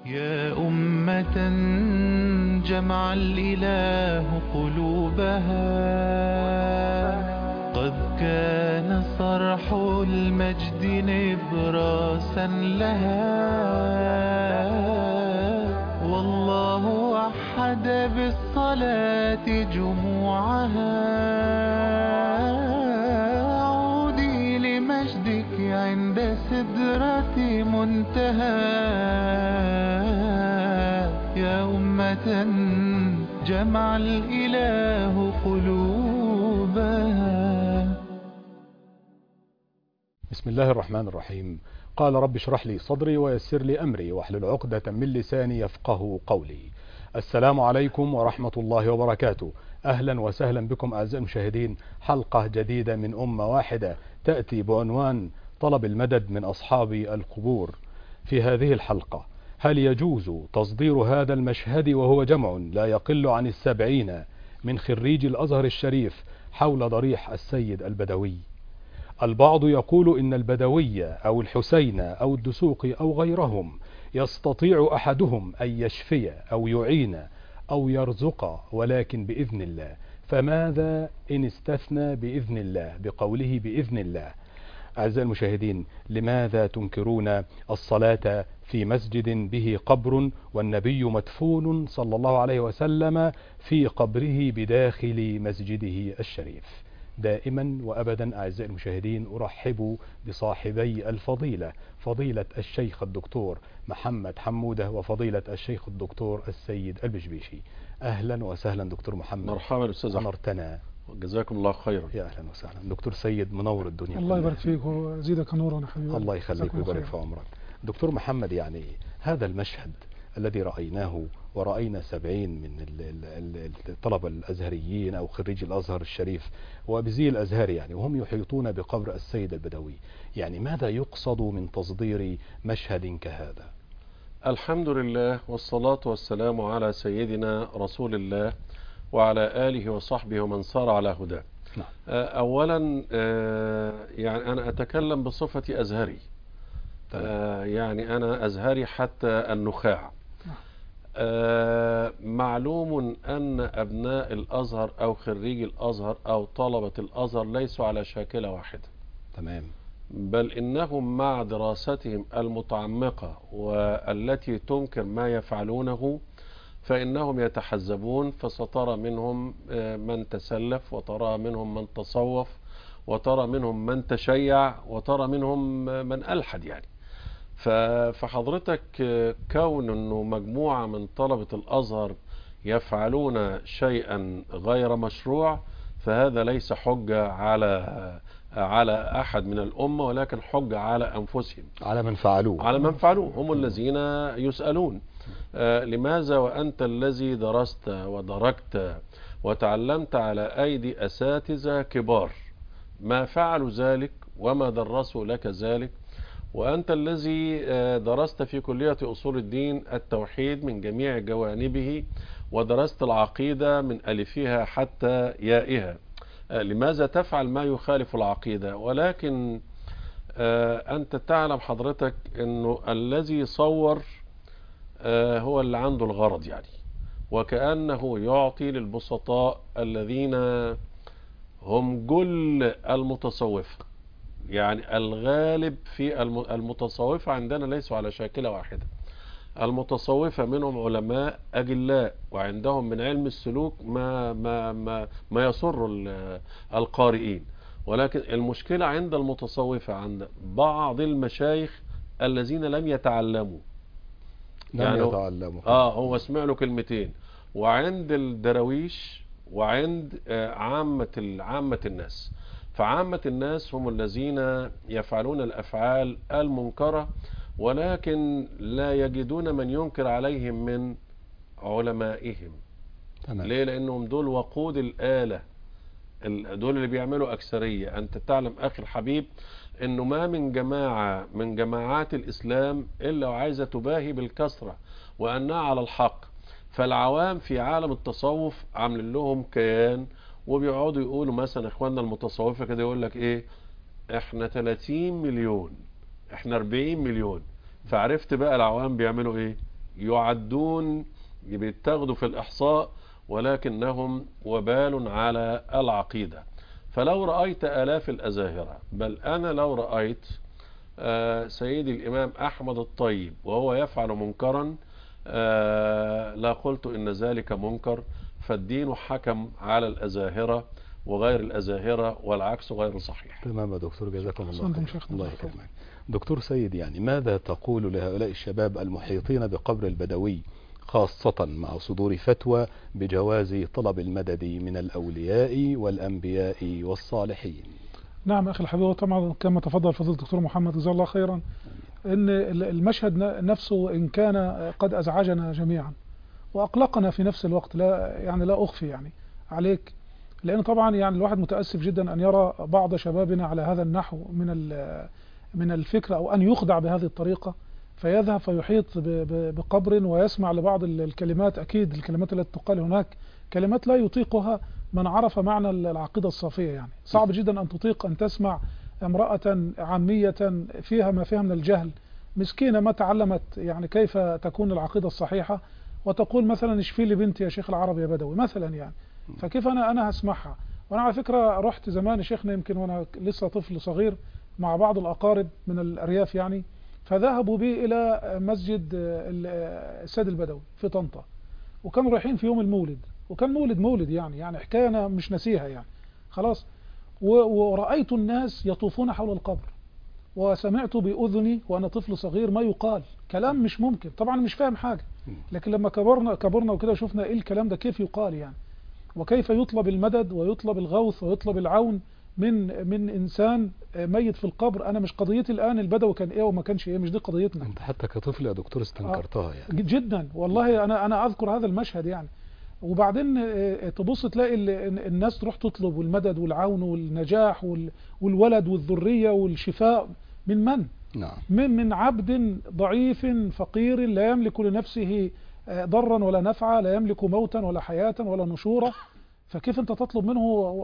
يا أمة جمع الإله قلوبها، قد كان صرح المجد نبراسا لها، والله وحد بالصلاة جموعها. عودي لمجدك عند سدرة منتهى، يا أمة جمع الإله قلوبها. بسم الله الرحمن الرحيم. قال رب اشرح لي صدري ويسر لي أمري واحلل عقدة من لساني يفقه قولي. السلام عليكم ورحمة الله وبركاته. أهلا وسهلا بكم أعزائي المشاهدين، حلقة جديدة من أمة واحدة تأتي بعنوان طلب المدد من أصحاب القبور. في هذه الحلقة، هل يجوز تصدير هذا المشهد وهو جمع لا يقل عن 70 من خريج الأزهر الشريف حول ضريح السيد البدوي؟ البعض يقول إن البدوي أو الحسين أو الدسوقي أو غيرهم يستطيع أحدهم أن يشفي أو يعين أو يرزق، ولكن بإذن الله. فماذا إن استثنى بإذن الله بقوله بإذن الله؟ أعزائي المشاهدين، لماذا تنكرون الصلاة في مسجد به قبر والنبي مدفون صلى الله عليه وسلم في قبره بداخل مسجده الشريف؟ دائما وأبدا أعزائي المشاهدين أرحب بصاحبي الفضيلة، فضيلة الشيخ الدكتور محمد حمودة وفضيلة الشيخ الدكتور السيد البشبيشي. أهلا وسهلا دكتور محمد. مرحبا أستاذ أحمد. أنرتنا، جزاكم الله خيرا. يا أهلا وسهلا دكتور سيد، منور الدنيا. الله يبارك فيك ويزيدك نورا يا حبيبي. الله يخليك ويبارك في عمرك. دكتور محمد، يعني هذا المشهد الذي رأيناه ورأينا 70 من الطلبة الأزهريين أو خريج الأزهر الشريف وبزي الأزهر يعني وهم يحيطون بقبر السيد البدوي، يعني ماذا يقصد من تصدير مشهد كهذا؟ الحمد لله والصلاة والسلام على سيدنا رسول الله وعلى آله وصحبه ومن صار على هداه. نعم. أولا يعني أنا أتكلم بصفتي أزهري. يعني أنا أزهري حتى النخاع. معلوم أن أبناء الأزهر أو خريج الأزهر أو طلبة الأزهر ليسوا على شاكلة واحدة. تمام. بل إنهم مع دراستهم المتعمقة والتي تنكر ما يفعلونه فإنهم يتحزبون، فسترى منهم من تسلف، وترى منهم من تصوف، وترى منهم من تشيع، وترى منهم من ألحد يعني. فحضرتك كون أنه مجموعة من طلبة الأزهر يفعلون شيئا غير مشروع فهذا ليس حجة على أحد من الأمة، ولكن حجة على أنفسهم، على من فعلوه هم الذين يسألون. لماذا وأنت الذي درست ودركت وتعلمت على أيدي أساتذة كبار ما فعلوا ذلك وما درسوا لك ذلك، وأنت الذي درست في كلية أصول الدين التوحيد من جميع جوانبه ودرست العقيدة من ألفها حتى يائها، لماذا تفعل ما يخالف العقيدة؟ ولكن أنت تعلم حضرتك أنه الذي صور هو اللي عنده الغرض يعني، وكأنه يعطي للبسطاء الذين هم جل المتصوفة. يعني الغالب في المتصوفة عندنا ليسوا على شاكلة واحدة. المتصوفة منهم علماء أجلاء وعندهم من علم السلوك ما يسر القارئين، ولكن المشكلة عند المتصوفة عند بعض المشايخ الذين لم يتعلموا. هو سمع له كلمتين. وعند الدرويش وعند عامة الناس، فعامة الناس هم الذين يفعلون الأفعال المنكرة ولكن لا يجدون من ينكر عليهم من علمائهم. تمام. ليه؟ لأنهم دول وقود الآلة، دول اللي بيعملوا أكثرية. أنت تعلم أخي الحبيب أنه ما من جماعة من جماعات الإسلام إلا وعايزة تباهي بالكثرة وأنها على الحق. فالعوام في عالم التصوف عاملين لهم كيان وبيقعدوا يقولوا مثلا اخواننا المتصوفة كده يقول لك ايه، احنا 30 مليون، احنا 40 مليون. فعرفت بقى العوام بيعملوا ايه؟ يعدون بيتاخدوا في الإحصاء، ولكنهم وبال على العقيدة. فلو رأيت آلاف الأزاهرة، بل أنا لو رأيت سيدي الإمام أحمد الطيب وهو يفعل منكرا لا قلت إن ذلك منكر، فالدين حكم على الأزاهرة وغير الأزاهرة، والعكس غير صحيح. تمام يا دكتور، جزاكم الله أحسنتم خير. شيخنا. الله يكرمك. دكتور سيد، يعني ماذا تقول لهؤلاء الشباب المحيطين بقبر البدوي، خاصة مع صدور فتوى بجواز طلب المدد من الأولياء والأنبياء والصالحين؟ نعم أخي الحبيب، طبعا كما تفضل فضيلة الدكتور محمد جزاه الله خيرا، إن المشهد نفسه إن كان قد أزعجنا جميعا وأقلقنا في نفس الوقت، لا أخفي يعني عليك، لأن طبعا يعني الواحد متأسف جدا أن يرى بعض شبابنا على هذا النحو من الفكرة، أو أن يخدع بهذه الطريقة، فيذهب فيحيط بقبر ويسمع لبعض الكلمات. أكيد الكلمات التي تقال هناك كلمات لا يطيقها من عرف معنى العقيدة الصافية. يعني صعب جدا أن تطيق أن تسمع امرأة عامية فيها ما فيها من الجهل، مسكينة ما تعلمت يعني كيف تكون العقيدة الصحيحة، وتقول مثلا اشفي لي بنتي يا شيخ العرب يا بدوي مثلا يعني. فكيف أنا هسمعها؟ وأنا على فكرة رحت زمان يا شيخنا، يمكن وأنا لسه طفل صغير، مع بعض الأقارب من الأرياف يعني، فذهبوا بي إلى مسجد السيد البدوي في طنطا، وكانوا رايحين في يوم المولد، وكان مولد يعني حكاية أنا مش نسيها يعني خلاص. ورأيت الناس يطوفون حول القبر، وسمعت بأذني وأنا طفل صغير ما يقال، كلام مش ممكن، طبعا مش فاهم حاجة، لكن لما كبرنا وكده شفنا إيه الكلام ده كيف يقال يعني، وكيف يطلب المدد ويطلب الغوث ويطلب العون من إنسان ميت في القبر. أنا مش قضيتي الآن البدوي كان إيه وما كانش إيه، مش دي قضيتنا. أنت حتى كطفل يا دكتور استنكرتها يعني. جدا والله، أنا أذكر هذا المشهد يعني. وبعدين تبص تلاقي الناس تروح تطلب المدد والعون والنجاح والولد والذرية والشفاء من نعم. من عبد ضعيف فقير لا يملك لنفسه ضرا ولا نفعا، لا يملك موتا ولا حياة ولا نشورا، فكيف أنت تطلب منه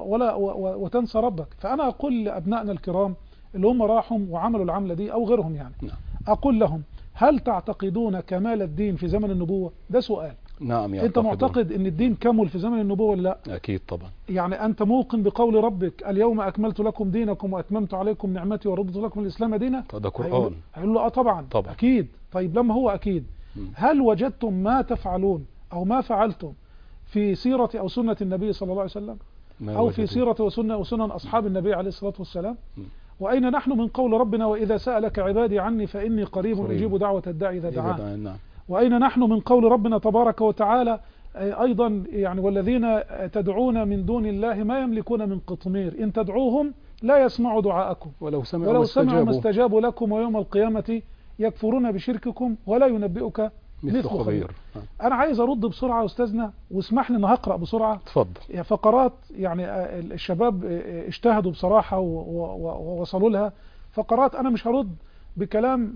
وتنسى ربك؟ فأنا أقول لأبنائنا الكرام اللي هم راحوا وعملوا العملة دي أو غيرهم يعني، أقول لهم: هل تعتقدون كمال الدين في زمن النبوة؟ ده سؤال. نعم. أنت معتقد أن الدين كمل في زمن النبوة ولا لا؟ أكيد طبعا. يعني أنت موقن بقول ربك: اليوم أكملت لكم دينكم وأتممت عليكم نعمتي ورضيت لكم الإسلام دينا؟ ده قرآن. هيقول له طبعا أكيد. طيب لما هو أكيد، هل وجدتم ما تفعلون أو ما فعلتم في سيرة أو سنة النبي صلى الله عليه وسلم، أو في سيرة وسنن أصحاب النبي عليه الصلاة والسلام؟ وأين نحن من قول ربنا: وإذا سألك عبادي عني فإني قريب أجيب دعوة الداعي إذا دعان؟ وأين نحن من قول ربنا تبارك وتعالى أيضا يعني: والذين تدعون من دون الله ما يملكون من قطمير إن تدعوهم لا يسمعوا دعاءكم ولو سمعوا ما استجابوا لكم ويوم القيامة يكفرون بشرككم ولا ينبئك مثل خبير. أنا عايز أرد بسرعة يا أستاذنا، واسمح لي أن هقرأ بسرعة. اتفضل. فقرات يعني الشباب اجتهدوا بصراحة ووصلوا لها فقرات. أنا مش هرد بكلام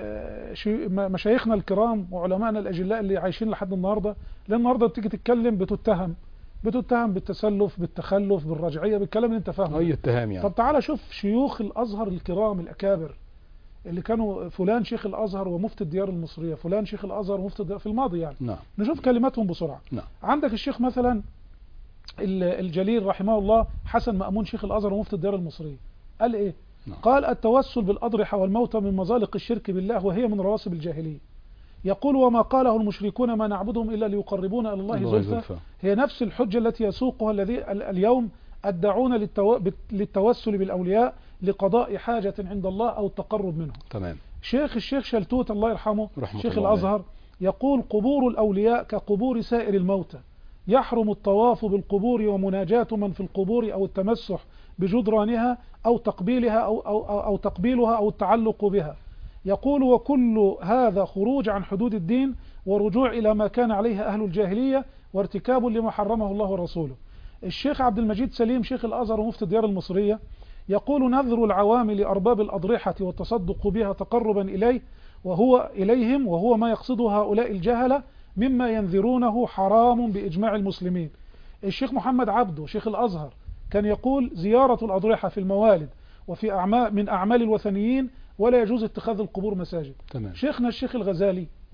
مشايخنا الكرام وعلمائنا الأجلاء اللي عايشين لحد النهاردة، لأن النهاردة بتيجي تتكلم بتتهم بالتسلف بالتخلف بالرجعية بالكلام اللي انت فاهمه. أي اتهام يعني. طب تعالى شوف شيوخ الأزهر الكرام الأكابر اللي كانوا فلان شيخ الأزهر ومفتي الديار المصرية، فلان شيخ الأزهر ومفتي الديار في الماضي يعني. نعم. نشوف كلماتهم بسرعة. نعم. عندك الشيخ مثلا الجليل رحمه الله حسن مأمون شيخ الأزهر ومفتي الديار المصرية، قال إيه؟ نعم. قال: التوسل بالأضرحة والموتى من مزالق الشرك بالله وهي من رواسب الجاهلية. يقول: وما قاله المشركون ما نعبدهم إلا ليقربونا إلى الله زلفى، هي نفس الحجة التي يسوقها اليوم الداعون للتوسل بالأولياء لقضاء حاجة عند الله أو التقرب منهم. تمام. الشيخ شلتوت الله يرحمه شيخ الأزهر يقول: قبور الأولياء كقبور سائر الموتى، يحرم الطواف بالقبور ومناجاة من في القبور أو التمسح بجدرانها أو تقبيلها أو تقبيلها أو التعلق بها. يقول: وكل هذا خروج عن حدود الدين ورجوع إلى ما كان عليه أهل الجاهلية وارتكاب لما حرمه الله ورسوله. الشيخ عبد المجيد سليم شيخ الأزهر ومفتي الديار المصرية يقول: نذر العوام لأرباب الأضرحة والتصدق بها تقربا إليهم وهو ما يقصده هؤلاء الجهلة مما ينذرونه حرام بإجماع المسلمين. الشيخ محمد عبده شيخ الأزهر كان يقول: زيارة الأضرحة في الموالد وفي من أعمال الوثنيين ولا يجوز اتخاذ القبور مساجد. تمام. شيخنا الشيخ الغزالي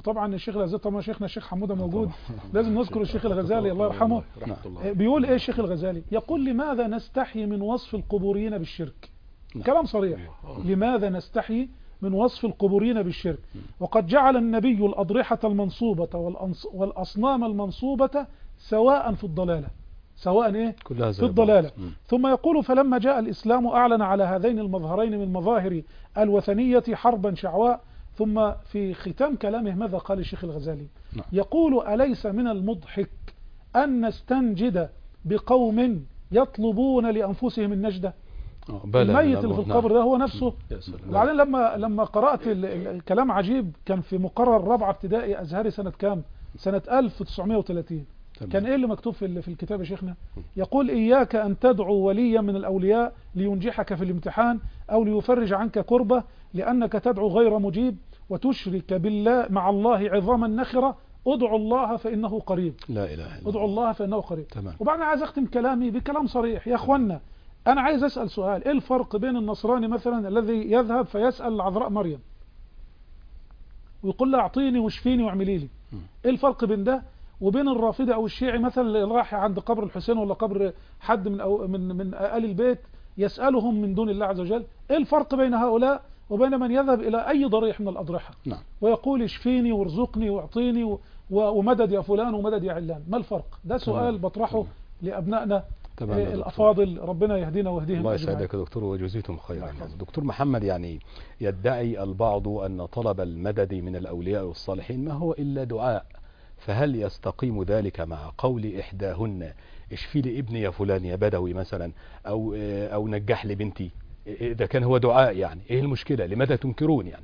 وطبعا الشيخ الغزالي، طبعا شيخنا الشيخ حموده موجود، لازم نذكر الشيخ الغزالي الله يرحمه. رحمة الله. بيقول ايه الشيخ الغزالي؟ يقول لماذا نستحي من وصف القبوريين بالشرك؟ كلام صريح. لماذا نستحي من وصف القبوريين بالشرك وقد جعل النبي الأضرحة المنصوبة والأصنام المنصوبة سواء في الضلالة، سواء ايه كلها في الضلالة. ثم يقول فلما جاء الإسلام أعلن على هذين المظهرين من مظاهر الوثنية حربا شعواء. ثم في ختام كلامه ماذا قال الشيخ الغزالي؟ يقول أليس من المضحك أن نستنجد بقوم يطلبون لأنفسهم النجدة؟ الميت اللي في القبر ده هو نفسه. وبعدين لما قرأت الكلام عجيب، كان في مقرر رابعة ابتدائي أزهري سنة كام؟ سنة 1930. كان ايه اللي مكتوب في الكتاب يا شيخنا؟ يقول إياك أن تدعو وليا من الأولياء لينجحك في الامتحان أو ليفرج عنك كربة، لأنك تدعو غير مجيب وتشرك بالله مع الله عظام النخرة. ادعوا الله فإنه قريب. لا إله إلا الله. ادعوا الله فإنه قريب. تمام. وبعدين عايز أختم كلامي بكلام صريح يا أخوانا. أنا عايز أسأل سؤال، إيه الفرق بين النصراني مثلا الذي يذهب فيسأل العذراء مريم ويقول لها أعطيني واشفيني واعملي لي؟ إيه الفرق بين ده وبين الرافضي أو الشيعي مثلا اللي راح عند قبر الحسين ولا قبر حد من آل البيت يسألهم من دون الله عز وجل؟ إيه الفرق بين هؤلاء وبين من يذهب إلى أي ضريح من الأضرحة ويقول اشفيني وارزقني واعطيني ومدد يا فلان ومدد يا علان؟ ما الفرق؟ ده سؤال بطرحه لأبنائنا الأفاضل، ربنا يهدينا ويهديهم. الله يسعدك يا دكتور وجزيتم خيرا. دكتور محمد، يعني يدعي البعض أن طلب المدد من الأولياء والصالحين ما هو إلا دعاء، فهل يستقيم ذلك مع قول إحداهن اشفي لي ابني يا فلان يا بدوي مثلا، أو نجح لي بنتي؟ إذا كان هو دعاء يعني إيه المشكلة؟ لماذا تنكرون يعني؟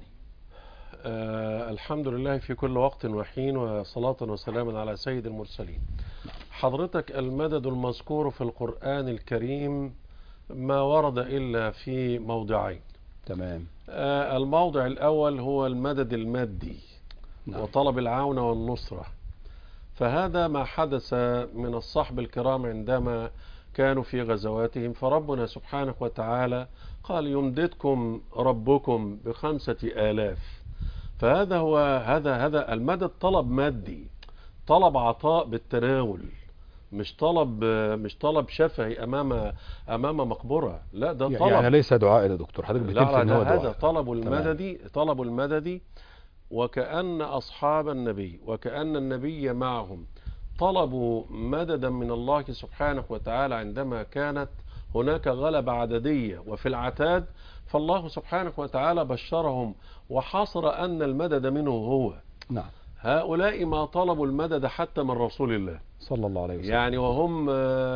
الحمد لله في كل وقت وحين، وصلاة وسلاما على سيد المرسلين. حضرتك المدد المذكور في القرآن الكريم ما ورد إلا في موضعين. تمام. الموضع الأول هو المدد المادي وطلب العون والنصرة، فهذا ما حدث من الصحب الكرام عندما كانوا في غزواتهم، فربنا سبحانه وتعالى قال يمددكم ربكم ب5000. فهذا هو هذا المدد طلب مادي، طلب عطاء بالتناول، مش طلب شفهي امام مقبره. لا، ده طلب يعني ليس دعاء يا دكتور، حضرتك بتنفي ان هو دعاء. هذا طلب المدد وكأن أصحاب النبي وكأن النبي معهم طلبوا مددا من الله سبحانه وتعالى عندما كانت هناك غلبة عددية وفي العتاد، فالله سبحانه وتعالى بشرهم وحصر أن المدد منه هو. نعم. هؤلاء ما طلبوا المدد حتى من رسول الله صلى الله عليه وسلم، يعني وهم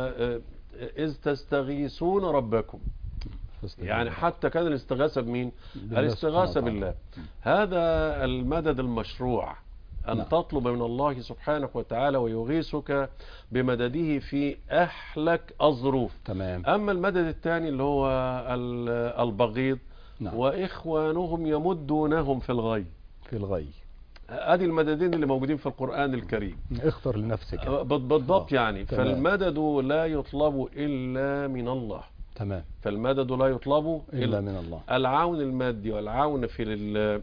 إذ تستغيثون ربكم، يعني حتى كان الاستغاثة بمين؟ الاستغاثة بالله. هذا المدد المشروع، أن تطلب من الله سبحانه وتعالى ويغيثك بمدده في أحلك الظروف. تمام. أما المدد الثاني اللي هو البغيض، وإخوانهم يمدونهم في الغي. هذه المددين اللي موجودين في القرآن الكريم. اختر لنفسك بالضبط يعني. فالمدد لا يطلب إلا من الله. تمام. فالمدد لا يطلب إلا من الله. العون المادي والعون في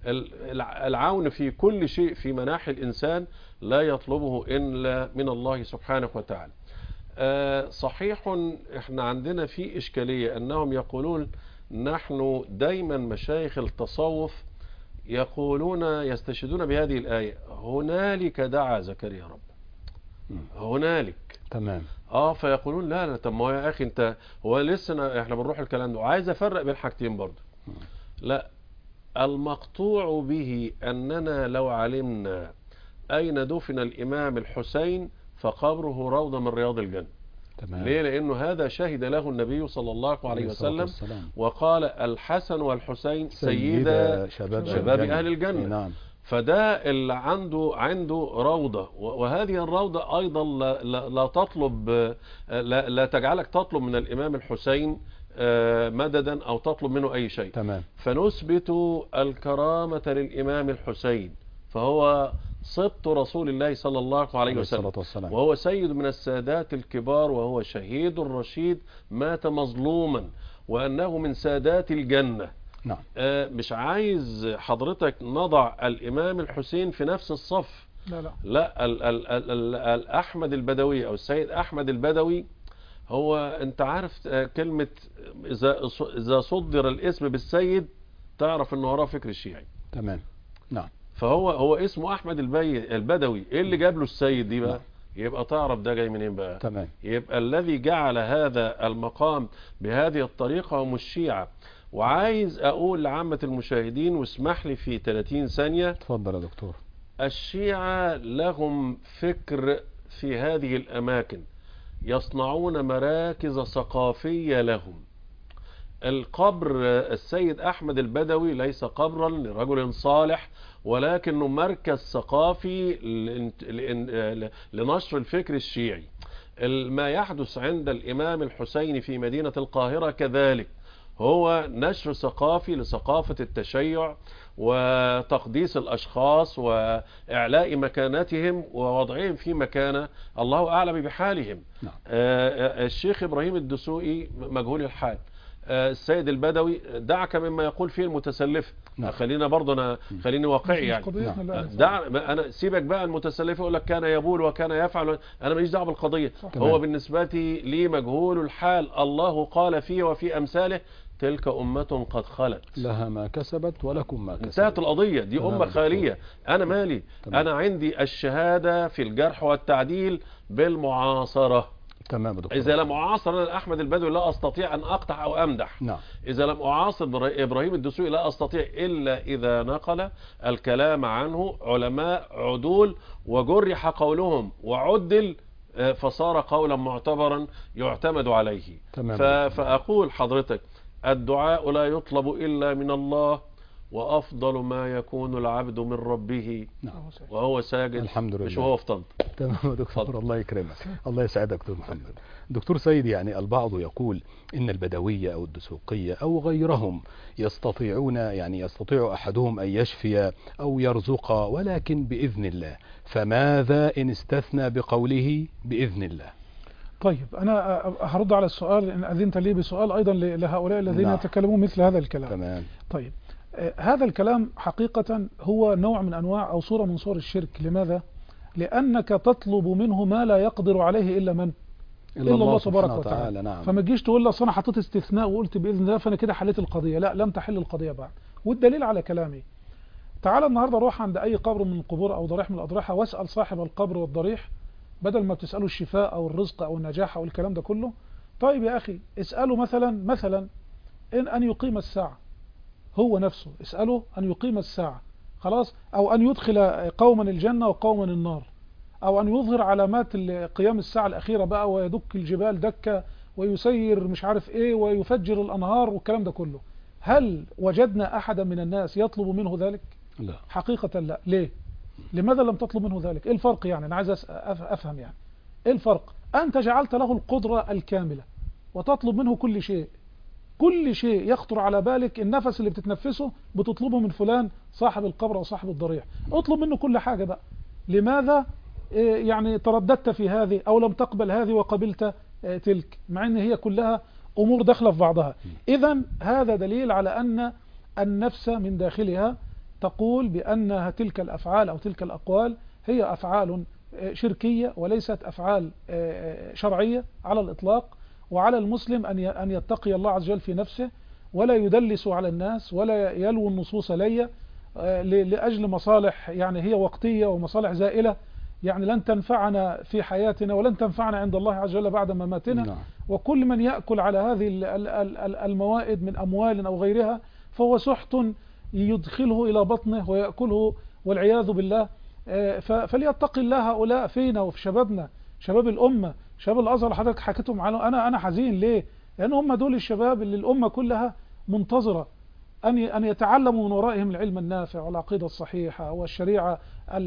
العون في كل شيء في مناحي الإنسان لا يطلبه إلا من الله سبحانه وتعالى. صحيح احنا عندنا في إشكالية أنهم يقولون نحن دايما مشايخ التصوف يقولون يستشهدون بهذه الآية هنالك دعا زكريا رب. هنالك. تمام. فيقولون لا طب ما يا اخي انت هو لسه احنا بنروح الكلام ده، وعايز افرق بين حاجتين برضه. لا، المقطوع به اننا لو علمنا اين دفن الامام الحسين فقبره روضة من رياض الجنة. تمام. ليه؟ لانه هذا شهد له النبي صلى الله عليه وسلم وقال الحسن والحسين سيدا شباب اهل الجنة. نعم. فده اللي عنده روضة، وهذه الروضة أيضا لا تطلب لا تجعلك تطلب من الإمام الحسين مددا أو تطلب منه أي شيء. تمام. فنثبت الكرامة للإمام الحسين، فهو سبط رسول الله صلى الله عليه وسلم، وهو سيد من السادات الكبار، وهو شهيد رشيد مات مظلوما، وأنه من سادات الجنة. نعم. مش عايز حضرتك نضع الإمام الحسين في نفس الصف. لا لا لا، أحمد البدوي أو السيد أحمد البدوي، هو أنت عارف كلمة إذا صدر الاسم بالسيد تعرف أنه وراه فكر الشيعي. تمام. نعم. فهو اسمه أحمد البدوي، إيه اللي جاب له السيد دي بقى؟ نعم. يبقى تعرف ده جاي منين بقى. تمام. يبقى الذي جعل هذا المقام بهذه الطريقة هم الشيعة. وعايز أقول لعامة المشاهدين، واسمح لي في 30 ثانية. تفضل يا دكتور. الشيعة لهم فكر في هذه الأماكن، يصنعون مراكز ثقافية لهم. القبر السيد أحمد البدوي ليس قبرا لرجل صالح، ولكنه مركز ثقافي لنشر الفكر الشيعي. ما يحدث عند الإمام الحسين في مدينة القاهرة كذلك، هو نشر ثقافي لثقافة التشيع وتقديس الأشخاص وإعلاء مكانتهم ووضعهم في مكانة الله أعلم بحالهم. نعم. الشيخ إبراهيم الدسوقي مجهول الحال، السيد البدوي دعك مما يقول فيه المتسلف. نعم. خلينا برضه خليني واقعي يعني. انا سيبك بقى المتسلف يقول لك كان يبول وكان يفعل، انا ماليش دعوه بالقضيه. هو بالنسبه لي مجهول الحال، الله قال فيه وفي امثاله تلك أمة قد خلت لها ما كسبت ولكم ما كسبت. انتهت القضية دي، أمة خالية. أنا مالي. أنا عندي الشهادة في الجرح والتعديل بالمعاصرة. تمام دكتور. إذا لم أعاصر أحمد البدوي لا أستطيع أن أقطع أو أمدح. نعم. إذا لم أعاصر إبراهيم الدسوقي لا أستطيع إلا إذا نقل الكلام عنه علماء عدول وجرح قولهم وعدل فصار قولا معتبرا يعتمد عليه. تمام. فأقول حضرتك الدعاء لا يطلب إلا من الله، وأفضل ما يكون العبد من ربه وهو ساجد. الحمد لله. مش وهو في طنط. تمام دكتور، الله يكرمك. الله يسعدك دكتور محمد. دكتور سيد، يعني البعض يقول إن البدوية أو الدسوقية أو غيرهم يستطيع أحدهم أن يشفي أو يرزق، ولكن بإذن الله، فماذا إن استثنى بقوله بإذن الله؟ طيب أنا هرد على السؤال إن أذنت لي بسؤال أيضا لهؤلاء الذين يتكلمون مثل هذا الكلام. تمام. طيب هذا الكلام حقيقة هو نوع من أنواع أو صورة من صور الشرك. لماذا؟ لأنك تطلب منه ما لا يقدر عليه إلا من؟ إلا الله تبارك وتعالى. نعم. فما تجيش تقول له أنا حطيت استثناء وقلت بإذن الله فأنا كده حليت القضية. لا، لم تحل القضية بعد. والدليل على كلامي، تعال النهاردة روح عند أي قبر من القبور أو ضريح من الأضرحة واسأل صاحب القبر والضريح، بدل ما بتسأله الشفاء أو الرزق أو النجاح أو الكلام ده كله. طيب يا أخي اسأله مثلا أن يقيم الساعة، هو نفسه اسأله أن يقيم الساعة خلاص، أو أن يدخل قوما الجنة وقوما النار، أو أن يظهر علامات قيام الساعة الأخيرة بقى ويدك الجبال دكة ويسير مش عارف إيه ويفجر الأنهار والكلام ده كله. هل وجدنا أحدا من الناس يطلب منه ذلك؟ لا حقيقة لا. ليه؟ لماذا لم تطلب منه ذلك؟ إيه الفرق يعني؟ أنا عايز أفهم يعني إيه الفرق؟ أنت جعلت له القدرة الكاملة وتطلب منه كل شيء، كل شيء يخطر على بالك، النفس اللي بتتنفسه بتطلبه من فلان صاحب القبر أو صاحب الضريح، اطلب منه كل حاجة بقى. لماذا يعني ترددت في هذه أو لم تقبل هذه وقبلت تلك، مع أن هي كلها أمور داخلة في بعضها؟ إذن هذا دليل على أن النفس من داخلها تقول بأنها تلك الأفعال أو تلك الأقوال هي أفعال شركية وليست أفعال شرعية على الإطلاق. وعلى المسلم أن يتقي الله عز وجل في نفسه ولا يدلس على الناس ولا يلوي النصوص لأجل مصالح يعني هي وقتية ومصالح زائلة، يعني لن تنفعنا في حياتنا ولن تنفعنا عند الله عز وجل بعد مماتنا. وكل من يأكل على هذه الموائد من أموال أو غيرها فهو سحت يدخله إلى بطنه ويأكله والعياذ بالله. فليتقي الله هؤلاء فينا وفي شبابنا، شباب الأمة، شباب الأزهر حضرتك حكيتهم عنه. أنا حزين ليه؟ لأن هم دول الشباب اللي الأمة كلها منتظرة أن يتعلموا من ورائهم العلم النافع والعقيدة الصحيحة والشريعة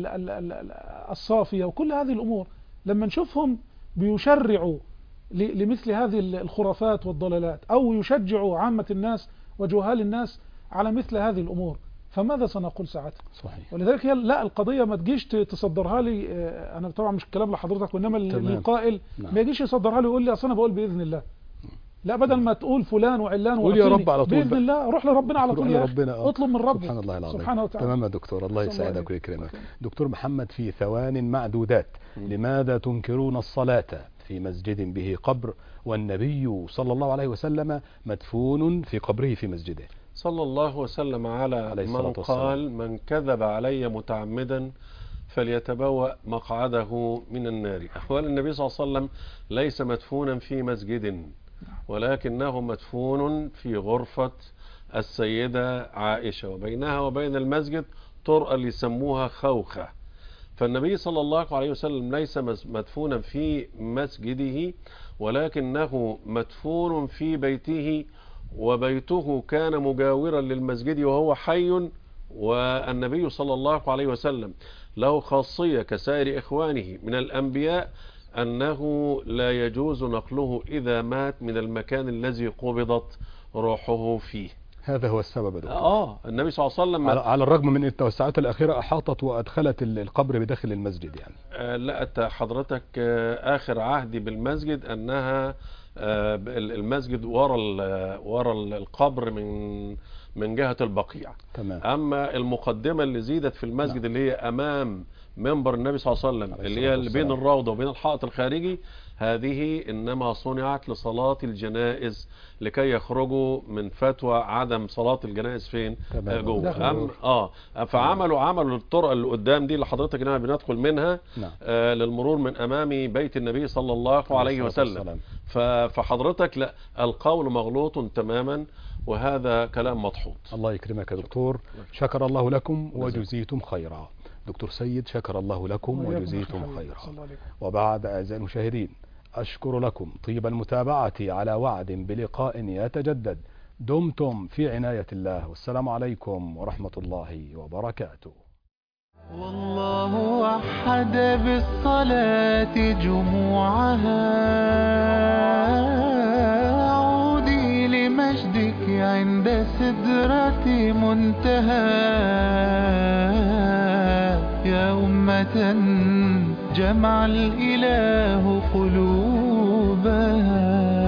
الصافية وكل هذه الأمور. لما نشوفهم بيشرعوا لمثل هذه الخرافات والضلالات أو يشجعوا عامة الناس وجهال الناس على مثل هذه الأمور، فماذا سنقول ساعتها؟ صحيح. ولذلك لا، القضية ما تجيش تصدرها لي، أنا طبعا مش كلام لحضرتك وإنما القائل ما يجيش يصدرها لي ويقول لي أصل أنا بقول بإذن الله. لا بدل ما تقول فلان وعلان قول يا وأعطيني، رب على طول بإذن بقى. الله روح لربنا على روح طول يا أخي. لربنا، اطلب من ربك سبحان الله العظيم. سبحانه وتعالى. تمام يا دكتور، الله صلى الله يسعدك عليه. ويكرمك. دكتور محمد، في ثوان معدودات لماذا تنكرون الصلاة في مسجد به قبر والنبي صلى الله عليه وسلم مدفون في قبره في مسجده؟ صلى الله وسلم على عليه من الصلاة والسلام. قال: من كذب علي متعمدا فليتبوأ مقعده من النار. أحوال النبي صلى الله عليه وسلم ليس مدفونا في مسجد، ولكنه مدفون في غرفة السيدة عائشة، وبينها وبين المسجد طرقة اللي يسموها خوخة. فالنبي صلى الله عليه وسلم ليس مدفونا في مسجده، ولكنه مدفون في بيته، وبيته كان مجاورا للمسجد وهو حي. والنبي صلى الله عليه وسلم له خاصية كسائر إخوانه من الأنبياء، أنه لا يجوز نقله إذا مات من المكان الذي قبضت روحه فيه. هذا هو السبب يا دكتور. النبي صلى الله عليه وسلم على الرغم من التوسعات الأخيرة أحاطت وأدخلت القبر بداخل المسجد يعني. لا حضرتك آخر عهدي بالمسجد أنها المسجد ورا القبر من جهة البقيع. تمام. أما المقدمة اللي زيدت في المسجد اللي هي أمام منبر النبي صلى الله عليه وسلم، اللي هي اللي بين الروضة وبين الحائط الخارجي، هذه إنما صنعت لصلاة الجنائز لكي يخرجوا من فتوى عدم صلاة الجنائز فين؟ جوه. فعملوا الطرق اللي قدام دي اللي حضرتك إننا بندخل منها للمرور من أمام بيت النبي صلى الله عليه وسلم. فحضرتك لا، القول مغلوط تماما، وهذا كلام مضحوط. الله يكرمك يا دكتور، شكر الله لكم وجزيتم خيرا. دكتور سيد، شكر الله لكم وجزيتم خيرا. وبعد، أعزائي المشاهدين، أشكر لكم طيب المتابعة على وعد بلقاء يتجدد. دمتم في عناية الله، والسلام عليكم ورحمة الله وبركاته. والله وحد بالصلاة جموعها، عودي لمجدك عند سدرة منتهى. يا أمة جمع الإله قلوبها.